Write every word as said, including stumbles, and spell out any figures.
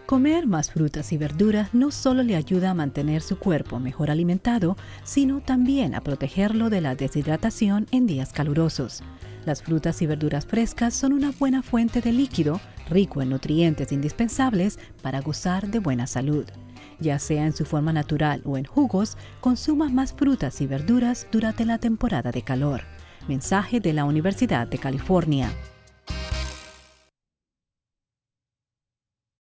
Comer más frutas y verduras no solo le ayuda a mantener su cuerpo mejor alimentado, sino también a protegerlo de la deshidratación en días calurosos. Las frutas y verduras frescas son una buena fuente de líquido, rico en nutrientes indispensables para gozar de buena salud. Ya sea en su forma natural o en jugos, consuma más frutas y verduras durante la temporada de calor. Mensaje de la Universidad de California.